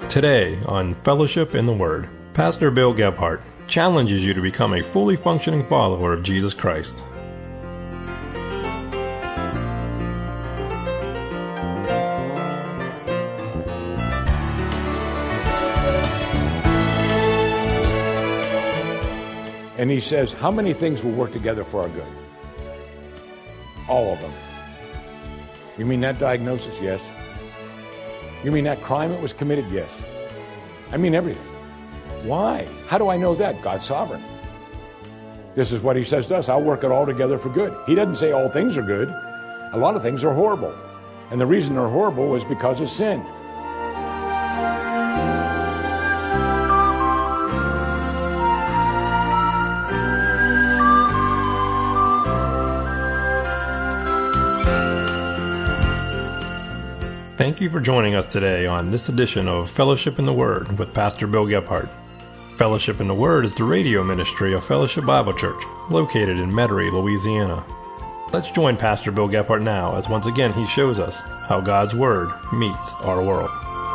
Today on Fellowship in the Word, Pastor Bill Gebhardt challenges you to become a fully functioning follower of Jesus Christ. And he says, how many things will work together for our good? All of them. You mean that diagnosis? Yes. You mean that crime that was committed? Yes. I mean everything. Why? How do I know that? God's sovereign. This is what he says to us. I'll work it all together for good. He doesn't say all things are good. A lot of things are horrible. And the reason they're horrible is because of sin. Thank you for joining us today on this edition of Fellowship in the Word with Pastor Bill Gebhardt. Fellowship in the Word is the radio ministry of Fellowship Bible Church, located in Metairie, Louisiana. Let's join Pastor Bill Gebhardt now as once again he shows us how God's Word meets our world.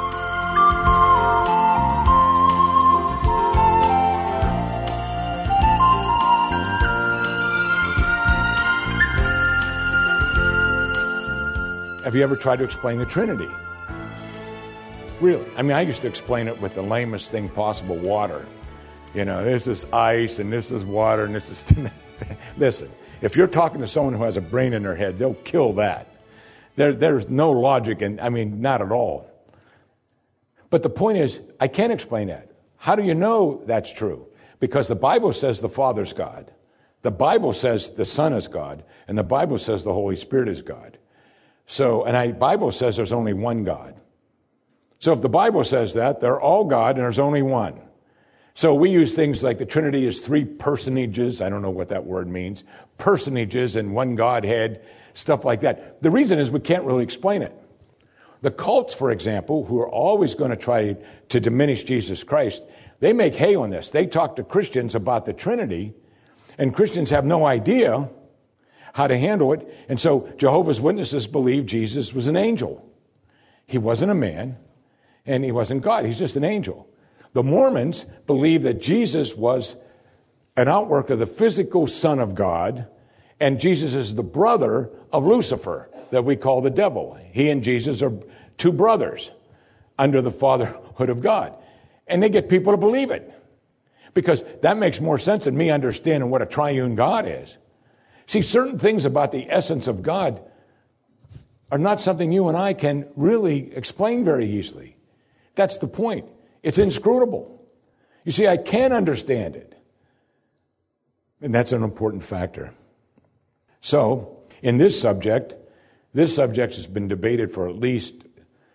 Have you ever tried to explain the Trinity? Really? I mean, I used to explain it with the lamest thing possible, water. You know, this is ice, and this is water, and this is... Listen, if you're talking to someone who has a brain in their head, they'll kill that. There's no logic, and I mean, not at all. But the point is, I can't explain that. How do you know that's true? Because the Bible says the Father's God. The Bible says the Son is God. And the Bible says the Holy Spirit is God. So, and the Bible says there's only one God. So if the Bible says that, they're all God and there's only one. So we use things like the Trinity is three personages. I don't know what that word means. Personages and one Godhead, stuff like that. The reason is we can't really explain it. The cults, for example, who are always going to try to diminish Jesus Christ, they make hay on this. They talk to Christians about the Trinity, and Christians have no idea how to handle it. And so Jehovah's Witnesses believe Jesus was an angel. He wasn't a man, and he wasn't God. He's just an angel. The Mormons believe that Jesus was an outwork of the physical Son of God, and Jesus is the brother of Lucifer that we call the devil. He and Jesus are two brothers under the fatherhood of God. And they get people to believe it because that makes more sense than me understanding what a triune God is. See, certain things about the essence of God are not something you and I can really explain very easily. That's the point. It's inscrutable. You see, I can't understand it. And that's an important factor. So, in this subject has been debated for at least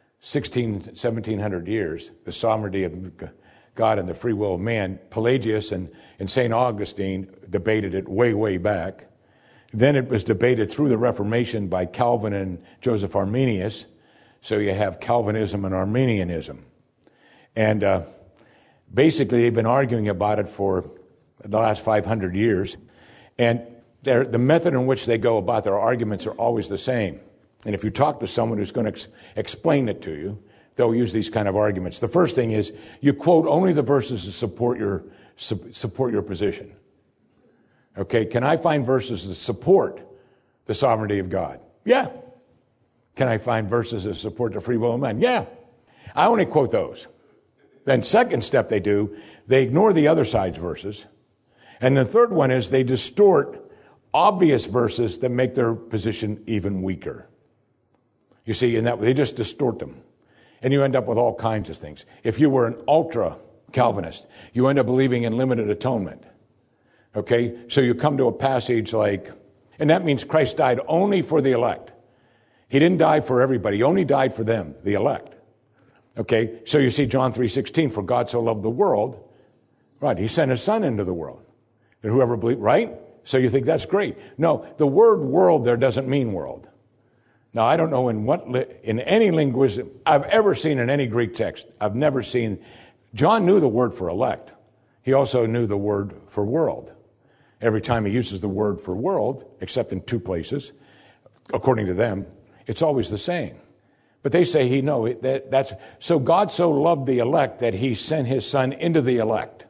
1700 years, the sovereignty of God and the free will of man. Pelagius and St. Augustine debated it way, way back. Then it was debated through the Reformation by Calvin and Joseph Arminius. So you have Calvinism and Arminianism. And basically they've been arguing about it for the last 500 years. And the method in which they go about their arguments are always the same. And if you talk to someone who's going to explain it to you, they'll use these kind of arguments. The first thing is you quote only the verses to support your position. Okay, can I find verses that support the sovereignty of God? Yeah. Can I find verses that support the free will of man? Yeah. I only quote those. Then second step they do, they ignore the other side's verses. And the third one is they distort obvious verses that make their position even weaker. You see, in that they just distort them. And you end up with all kinds of things. If you were an ultra Calvinist, you end up believing in limited atonement. Okay, so you come to a passage like, and that means Christ died only for the elect. He didn't die for everybody. He only died for them, the elect. Okay, so you see John 3:16, for God so loved the world. Right, he sent his son into the world. And whoever believes, right? So you think that's great. No, the word world there doesn't mean world. Now, I don't know in any linguistic I've ever seen in any Greek text, I've never seen, John knew the word for elect. He also knew the word for world. Every time he uses the word for world, except in two places, according to them, it's always the same. But they say that's so God so loved the elect that he sent his son into the elect.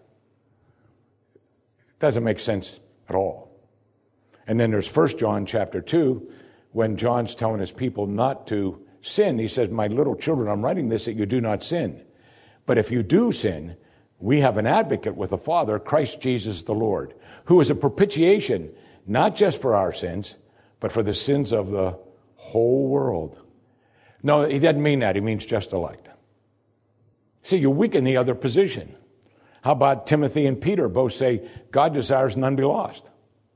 Doesn't make sense at all. And then there's 1 John chapter 2, when John's telling his people not to sin. He says, my little children, I'm writing this that you do not sin. But if you do sin, we have an advocate with the Father, Christ Jesus the Lord, who is a propitiation, not just for our sins, but for the sins of the whole world. No, he doesn't mean that. He means just elect. See, you weaken the other position. How about Timothy and Peter both say, God desires none be lost?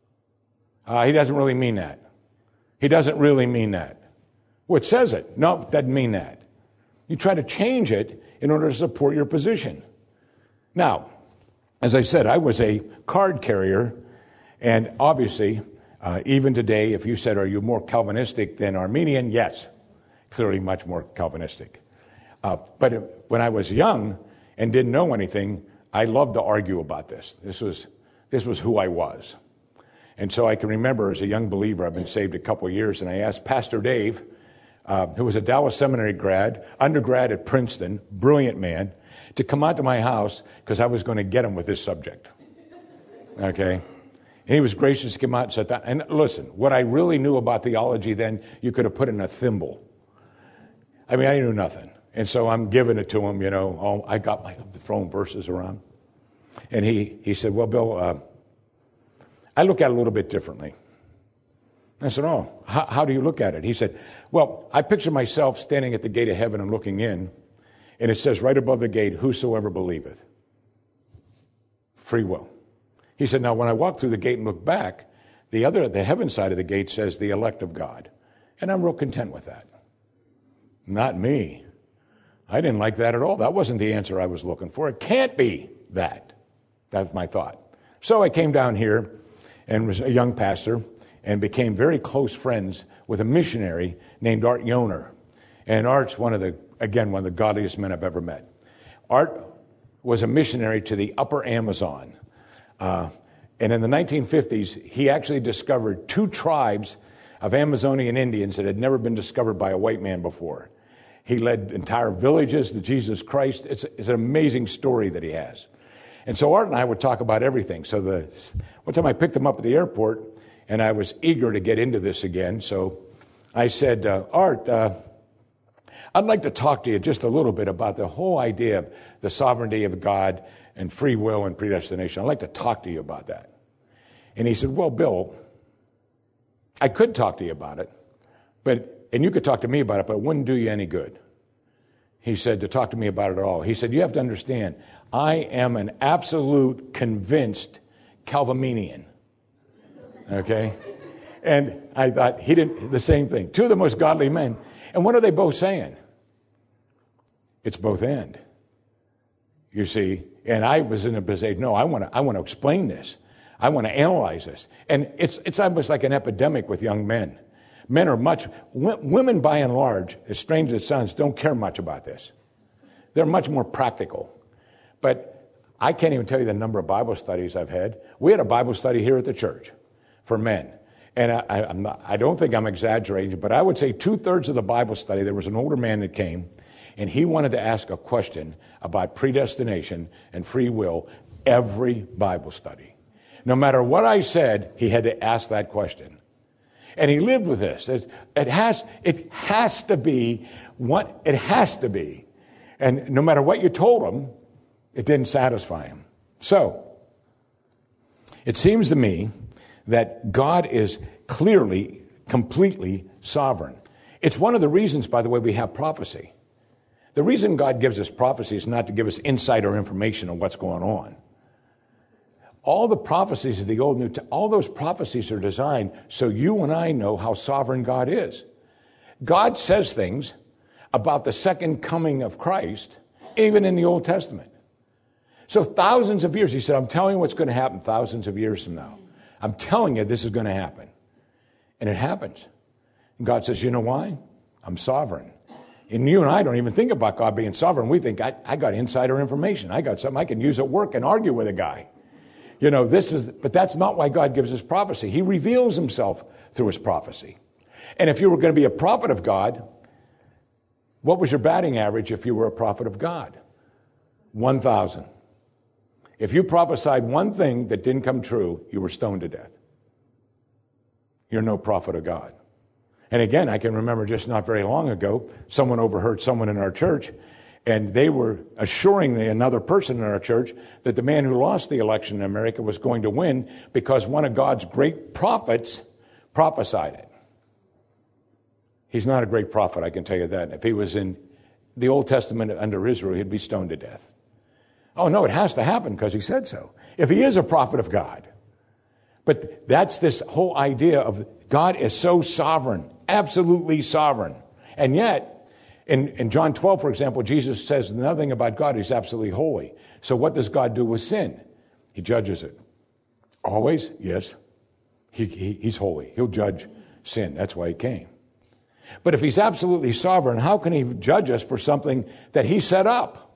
He doesn't really mean that. He doesn't really mean that. Well, it says it. No, it doesn't mean that. You try to change it in order to support your position. Now, as I said, I was a card carrier, and obviously, even today, if you said, are you more Calvinistic than Arminian? Yes, clearly much more Calvinistic. But when I was young and didn't know anything, I loved to argue about this. This was who I was. And so I can remember as a young believer, I've been saved a couple of years, and I asked Pastor Dave, who was a Dallas Seminary grad, undergrad at Princeton, brilliant man, to come out to my house because I was going to get him with this subject. Okay? And he was gracious to come out and sit down. And listen, what I really knew about theology then, you could have put in a thimble. I mean, I knew nothing. And so I'm giving it to him, I got throwing verses around. And he said, well, Bill, I look at it a little bit differently. I said, oh, how do you look at it? He said, well, I picture myself standing at the gate of heaven and looking in, and it says right above the gate, whosoever believeth. Free will. He said, now when I walk through the gate and look back, the heaven side of the gate says the elect of God. And I'm real content with that. Not me. I didn't like that at all. That wasn't the answer I was looking for. It can't be that. That's my thought. So I came down here and was a young pastor and became very close friends with a missionary named Art Yoner. And Art's one of the godliest men I've ever met. Art was a missionary to the upper Amazon. And in the 1950s, he actually discovered 2 tribes of Amazonian Indians that had never been discovered by a white man before. He led entire villages to Jesus Christ. It's an amazing story that he has. And so Art and I would talk about everything. So one time I picked him up at the airport, and I was eager to get into this again. So I said, Art, I'd like to talk to you just a little bit about the whole idea of the sovereignty of God and free will and predestination. I'd like to talk to you about that. And he said, well, Bill, I could talk to you about it, and you could talk to me about it, but it wouldn't do you any good. He said, to talk to me about it at all. He said, you have to understand, I am an absolute convinced Calvinian. Okay? And I thought, he didn't, the same thing. 2 of the most godly men. And what are they both saying? It's both and. You see, and I was in a position, no, I want to explain this. I want to analyze this. And it's almost like an epidemic with young men. Women by and large, as strange as it sounds, don't care much about this. They're much more practical. But I can't even tell you the number of Bible studies I've had. We had a Bible study here at the church for men. And I don't think I'm exaggerating, but I would say 2/3 of the Bible study, there was an older man that came, and he wanted to ask a question about predestination and free will every Bible study. No matter what I said, he had to ask that question. And he lived with this. It has to be what it has to be. And no matter what you told him, it didn't satisfy him. So, it seems to me that God is clearly, completely sovereign. It's one of the reasons, by the way, we have prophecy. The reason God gives us prophecy is not to give us insider information on what's going on. All the prophecies of the Old and New Testament, all those prophecies are designed so you and I know how sovereign God is. God says things about the second coming of Christ, even in the Old Testament. So thousands of years, he said, I'm telling you what's going to happen thousands of years from now. I'm telling you this is going to happen. And it happens. And God says, you know why? I'm sovereign. And you and I don't even think about God being sovereign. We think, I got insider information. I got something I can use at work and argue with a guy. But that's not why God gives us prophecy. He reveals himself through his prophecy. And if you were going to be a prophet of God, What was your batting average if you were a prophet of God? 1,000. If you prophesied one thing that didn't come true, you were stoned to death. You're no prophet of God. And again, I can remember just not very long ago, someone overheard someone in our church, and they were assuring another person in our church that the man who lost the election in America was going to win because one of God's great prophets prophesied it. He's not a great prophet, I can tell you that. If he was in the Old Testament under Israel, he'd be stoned to death. Oh, no, it has to happen because he said so. If he is a prophet of God. But that's this whole idea of God is so sovereign, absolutely sovereign. And yet, in John 12, for example, Jesus says nothing about God. He's absolutely holy. So what does God do with sin? He judges it. Always? Yes. He's holy. He'll judge sin. That's why he came. But if he's absolutely sovereign, how can he judge us for something that he set up?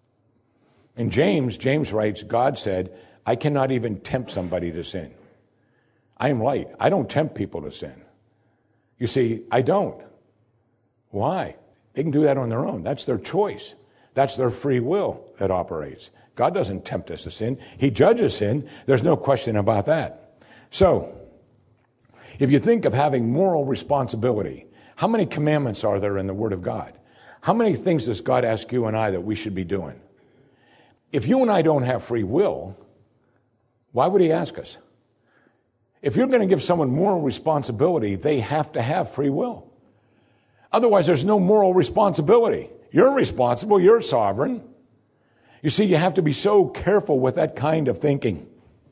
In James writes, God said, I cannot even tempt somebody to sin. I am light. I don't tempt people to sin. You see, I don't. Why? They can do that on their own. That's their choice. That's their free will that operates. God doesn't tempt us to sin. He judges sin. There's no question about that. So, if you think of having moral responsibility, how many commandments are there in the Word of God? How many things does God ask you and I that we should be doing? If you and I don't have free will, why would he ask us? If you're going to give someone moral responsibility, they have to have free will. Otherwise, there's no moral responsibility. You're responsible. You're sovereign. You see, you have to be so careful with that kind of thinking.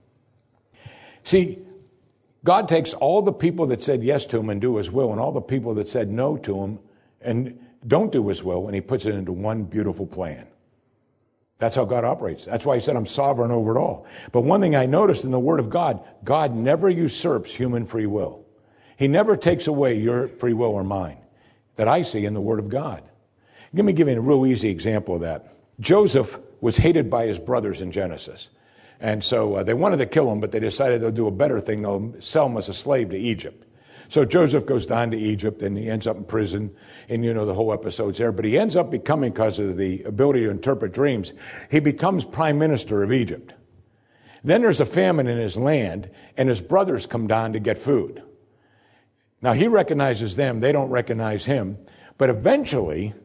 See, God takes all the people that said yes to him and do his will and all the people that said no to him and don't do his will, and he puts it into one beautiful plan. That's how God operates. That's why he said, I'm sovereign over it all. But one thing I noticed in the Word of God, God never usurps human free will. He never takes away your free will or mine that I see in the Word of God. Let me give you a real easy example of that. Joseph was hated by his brothers in Genesis. And so they wanted to kill him, but they decided they'll do a better thing. They'll sell him as a slave to Egypt. So Joseph goes down to Egypt, and he ends up in prison. And you know the whole episode's there. But he ends up becoming, because of the ability to interpret dreams, he becomes prime minister of Egypt. Then there's a famine in his land, and his brothers come down to get food. Now he recognizes them. They don't recognize him. But eventually,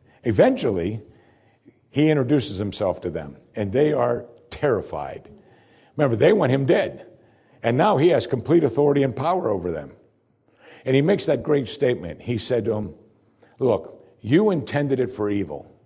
he introduces himself to them, and they are terrified. Remember, they want him dead. And now he has complete authority and power over them. And he makes that great statement. He said to them, look, you intended it for evil.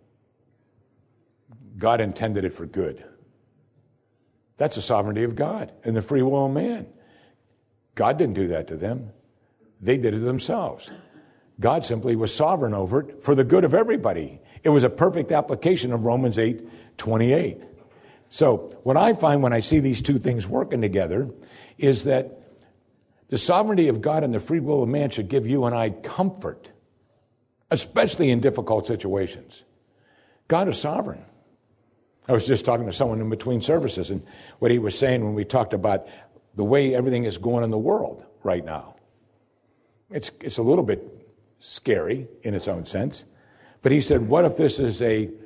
God intended it for good. That's the sovereignty of God and the free will of man. God didn't do that to them. They did it themselves. God simply was sovereign over it for the good of everybody. It was a perfect application of Romans 8:28. So what I find when I see these two things working together is that the sovereignty of God and the free will of man should give you and I comfort, especially in difficult situations. God is sovereign. I was just talking to someone in between services, and what he was saying when we talked about the way everything is going in the world right now. It's a little bit scary in its own sense. But he said, what if this is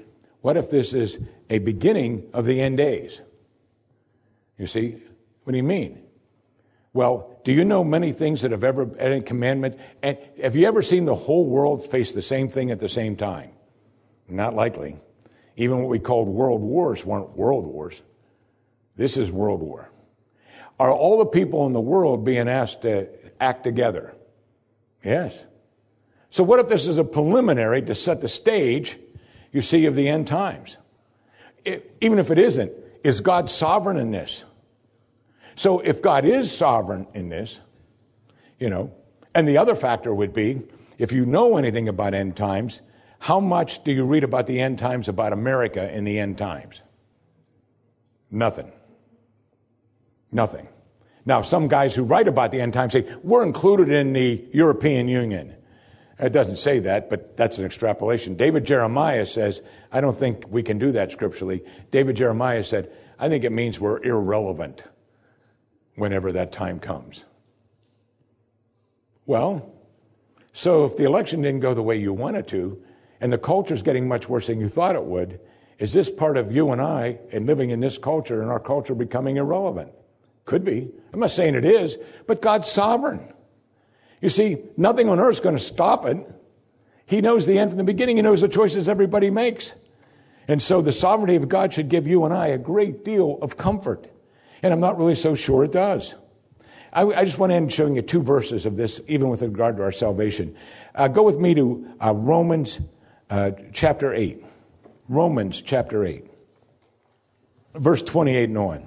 a beginning of the end days? You see, what do you mean? Well, do you know many things that have ever had a commandment? And have you ever seen the whole world face the same thing at the same time? Not likely. Even what we called world wars weren't world wars. This is world war. Are all the people in the world being asked to act together? Yes. So what if this is a preliminary to set the stage, you see, of the end times? Even if it isn't, is God sovereign in this? So if God is sovereign in this, and the other factor would be, if you know anything about end times, how much do you read about the end times about America in the end times? Nothing. Nothing. Now, some guys who write about the end times say, we're included in the European Union. It doesn't say that, but that's an extrapolation. David Jeremiah says, I don't think we can do that scripturally. David Jeremiah said, I think it means we're irrelevant whenever that time comes. Well, so if the election didn't go the way you wanted to, and the culture's getting much worse than you thought it would, is this part of you and I and living in this culture and our culture becoming irrelevant? Could be. I'm not saying it is, but God's sovereign. You see, nothing on earth is going to stop it. He knows the end from the beginning. He knows the choices everybody makes. And so the sovereignty of God should give you and I a great deal of comfort. And I'm not really so sure it does. I just want to end showing you two verses of this, even with regard to our salvation. Go with me to Romans chapter 8. Romans chapter 8. Verse 28 and on.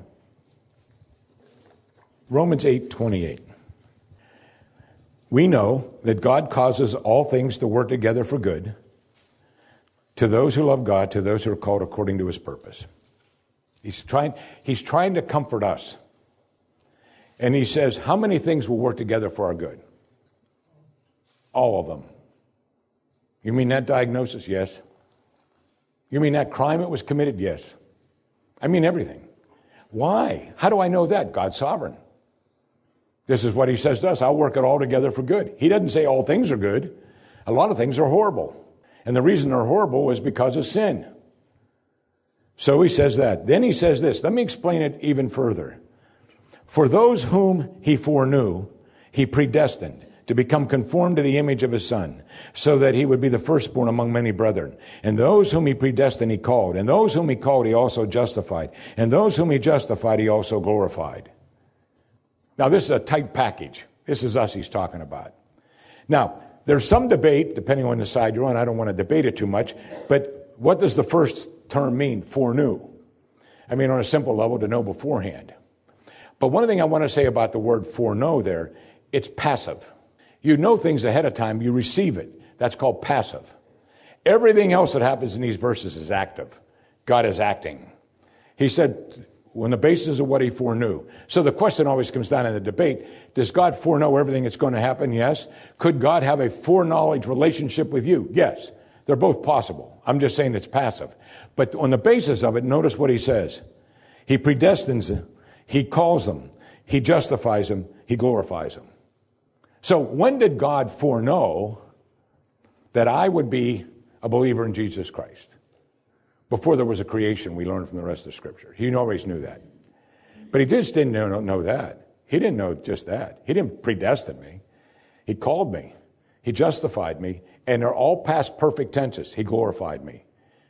Romans 8:28. We know that God causes all things to work together for good to those who love God, to those who are called according to his purpose. He's trying to comfort us. And he says, how many things will work together for our good? All of them. You mean that diagnosis? Yes. You mean that crime that was committed? Yes. I mean everything. Why? How do I know that? God's sovereign. This is what he says to us. I'll work it all together for good. He doesn't say all things are good. A lot of things are horrible. And the reason they're horrible is because of sin. So he says that. Then he says this. Let me explain it even further. For those whom he foreknew, he predestined to become conformed to the image of his Son, so that he would be the firstborn among many brethren. And those whom he predestined, he called. And those whom he called, he also justified. And those whom he justified, he also glorified. Now, this is a tight package. This is us he's talking about. Now, there's some debate, depending on the side you're on. I don't want to debate it too much. But what does the first term mean, foreknew? I mean, on a simple level, to know beforehand. But one thing I want to say about the word foreknow there, it's passive. You know things ahead of time, you receive it. That's called passive. Everything else that happens in these verses is active. God is acting. He said, on the basis of what he foreknew. So the question always comes down in the debate, does God foreknow everything that's going to happen? Yes. Could God have a foreknowledge relationship with you? Yes. They're both possible. I'm just saying it's passive. But on the basis of it, notice what he says. He predestines them. He calls them. He justifies them. He glorifies them. So when did God foreknow that I would be a believer in Jesus Christ? Before there was a creation, we learned from the rest of Scripture. He always knew that. But he just didn't know that. He didn't know just that. He didn't predestine me. He called me. He justified me. And they're all past perfect tenses. He glorified me.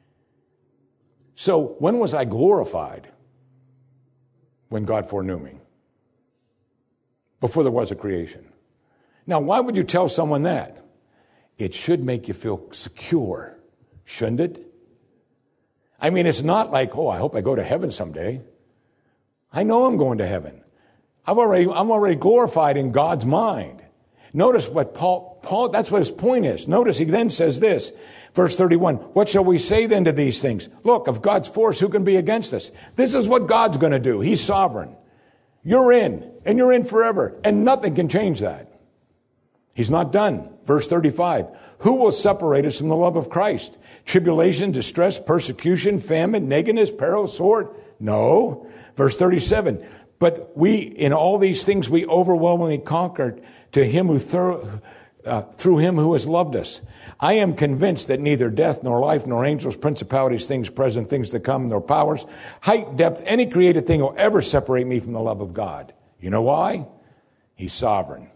So when was I glorified? When God foreknew me. Before there was a creation. Now, why would you tell someone that? It should make you feel secure, shouldn't it? I mean, it's not like, oh, I hope I go to heaven someday. I know I'm going to heaven. I'm already glorified in God's mind. Notice what Paul, that's what his point is. Notice he then says this, verse 31, what shall we say then to these things? Look, of God's force, who can be against us? This is what God's going to do. He's sovereign. You're in, and you're in forever, and nothing can change that. He's not done. Verse 35, who will separate us from the love of Christ? Tribulation, distress, persecution, famine, nakedness, peril, sword? No. Verse 37, but in all these things we overwhelmingly conquered to him who through him who has loved us. I am convinced that neither death, nor life, nor angels, principalities, things present, things to come, nor powers, height, depth, any created thing will ever separate me from the love of God. You know why? He's sovereign.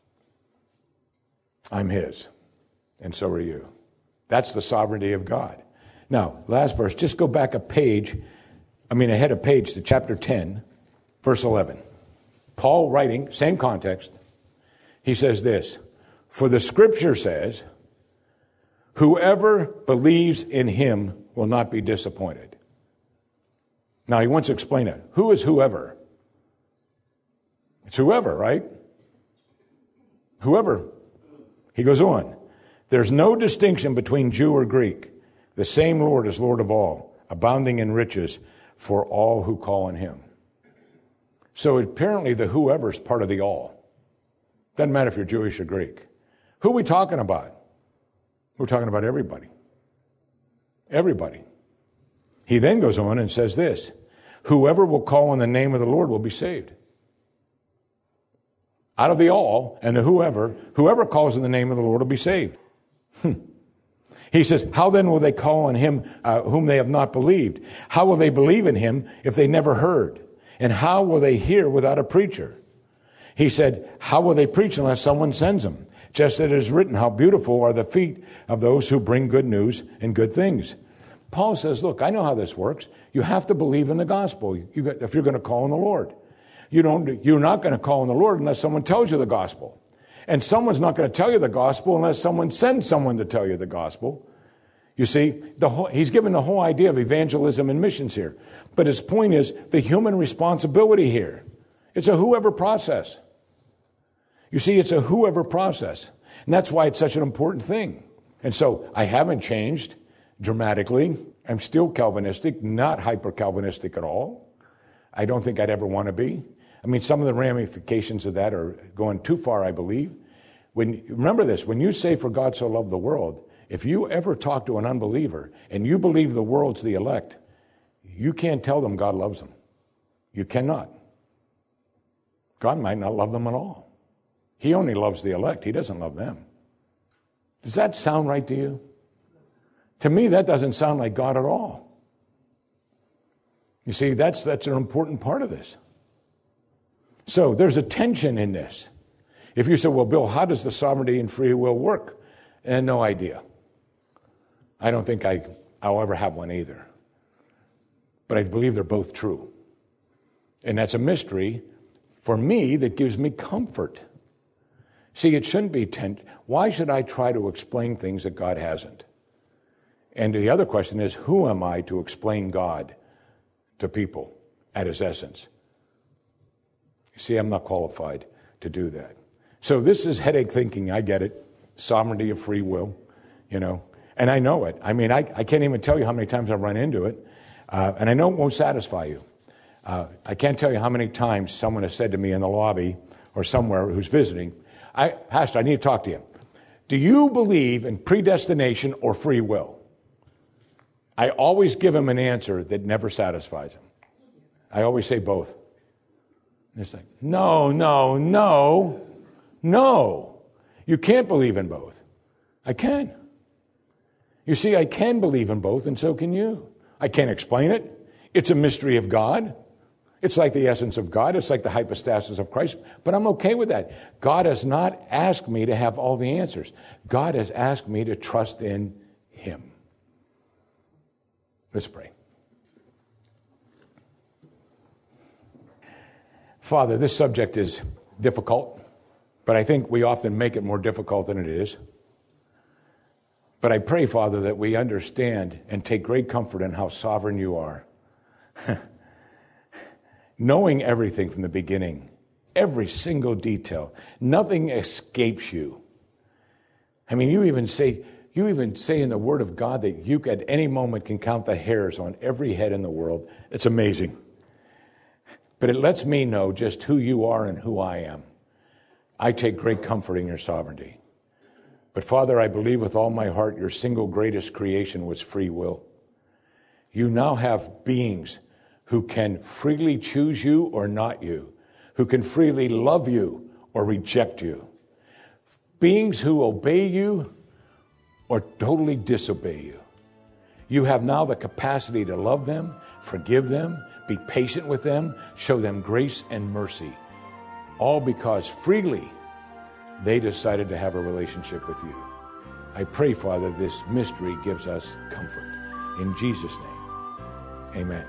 I'm his. And so are you. That's the sovereignty of God. Now, last verse, just go back ahead a page to chapter 10, verse 11. Paul writing, same context. He says this, for the scripture says, whoever believes in him will not be disappointed. Now, he wants to explain it. Who is whoever? It's whoever, right? Whoever. He goes on. There's no distinction between Jew or Greek. The same Lord is Lord of all, abounding in riches for all who call on him. So apparently the whoever is part of the all. Doesn't matter if you're Jewish or Greek. Who are we talking about? We're talking about everybody. Everybody. He then goes on and says this, whoever will call on the name of the Lord will be saved. Out of the all and the whoever calls in the name of the Lord will be saved. He says, how then will they call on him whom they have not believed? How will they believe in him if they never heard? And how will they hear without a preacher? He said, how will they preach unless someone sends them? Just as it is written, how beautiful are the feet of those who bring good news and good things. Paul says, look, I know how this works. You have to believe in the gospel if you're going to call on the Lord. You're not going to call on the Lord unless someone tells you the gospel. And someone's not going to tell you the gospel unless someone sends someone to tell you the gospel. You see, he's given the whole idea of evangelism and missions here. But his point is the human responsibility here. It's a whoever process. You see, it's a whoever process. And that's why it's such an important thing. And so I haven't changed dramatically. I'm still Calvinistic, not hyper-Calvinistic at all. I don't think I'd ever want to be. I mean, some of the ramifications of that are going too far, I believe. Remember this, when you say for God so loved the world, if you ever talk to an unbeliever and you believe the world's the elect, you can't tell them God loves them. You cannot. God might not love them at all. He only loves the elect. He doesn't love them. Does that sound right to you? To me, that doesn't sound like God at all. You see, that's an important part of this. So there's a tension in this. If you say, well, Bill, how does the sovereignty and free will work? And no idea. I don't think I'll ever have one either. But I believe they're both true. And that's a mystery for me that gives me comfort. See, it shouldn't be why should I try to explain things that God hasn't? And the other question is, who am I to explain God to people at his essence? You see, I'm not qualified to do that. So this is headache thinking. I get it. Sovereignty of free will, and I know it. I mean, I can't even tell you how many times I've run into it. And I know it won't satisfy you. I can't tell you how many times someone has said to me in the lobby or somewhere who's visiting, Pastor, I need to talk to you. Do you believe in predestination or free will? I always give him an answer that never satisfies him. I always say both. And it's like, no. You can't believe in both. I can. You see, I can believe in both, and so can you. I can't explain it. It's a mystery of God. It's like the essence of God. It's like the hypostasis of Christ. But I'm okay with that. God has not asked me to have all the answers. God has asked me to trust in him. Let's pray. Father, this subject is difficult, but I think we often make it more difficult than it is. But I pray, Father, that we understand and take great comfort in how sovereign you are. Knowing everything from the beginning, every single detail, nothing escapes you. I mean, you even say in the Word of God that you at any moment can count the hairs on every head in the world. It's amazing. But it lets me know just who you are and who I am. I take great comfort in your sovereignty. But Father, I believe with all my heart your single greatest creation was free will. You now have beings who can freely choose you or not you, who can freely love you or reject you. Beings who obey you or totally disobey you. You have now the capacity to love them, forgive them, be patient with them, show them grace and mercy, all because freely they decided to have a relationship with you. I pray, Father, this mystery gives us comfort. In Jesus' name, amen.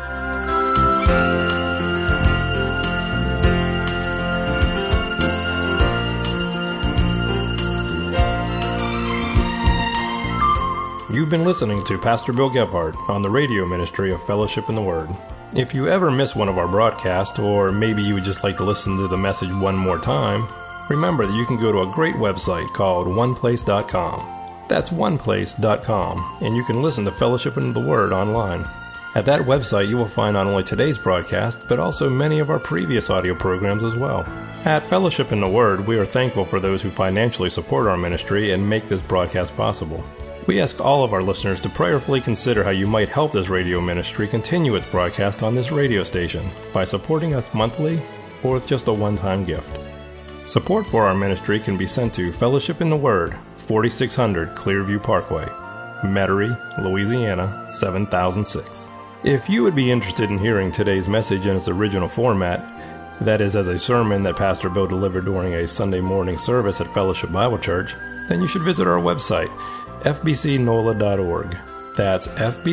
You've been listening to Pastor Bill Gebhardt on the radio ministry of Fellowship in the Word. If you ever miss one of our broadcasts, or maybe you would just like to listen to the message one more time, remember that you can go to a great website called oneplace.com. That's oneplace.com, and you can listen to Fellowship in the Word online. At that website, you will find not only today's broadcast, but also many of our previous audio programs as well. At Fellowship in the Word, we are thankful for those who financially support our ministry and make this broadcast possible. We ask all of our listeners to prayerfully consider how you might help this radio ministry continue its broadcast on this radio station by supporting us monthly or with just a one-time gift. Support for our ministry can be sent to Fellowship in the Word, 4600 Clearview Parkway, Metairie, Louisiana 7006. If you would be interested in hearing today's message in its original format, that is, as a sermon that Pastor Bill delivered during a Sunday morning service at Fellowship Bible Church, then you should visit our website, fbcnola.org. That's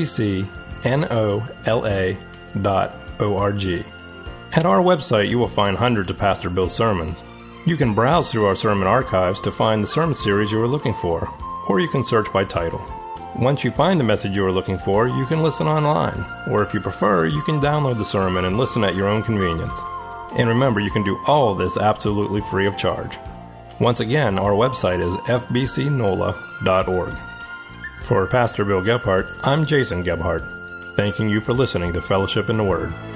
fbcnola.org. At our website, you will find hundreds of Pastor Bill's sermons. You can browse through our sermon archives to find the sermon series you are looking for, or you can search by title. Once you find the message you are looking for, you can listen online, or if you prefer, you can download the sermon and listen at your own convenience. And remember, you can do all of this absolutely free of charge. Once again, our website is fbcnola.org. For Pastor Bill Gebhardt, I'm Jason Gebhardt, thanking you for listening to Fellowship in the Word.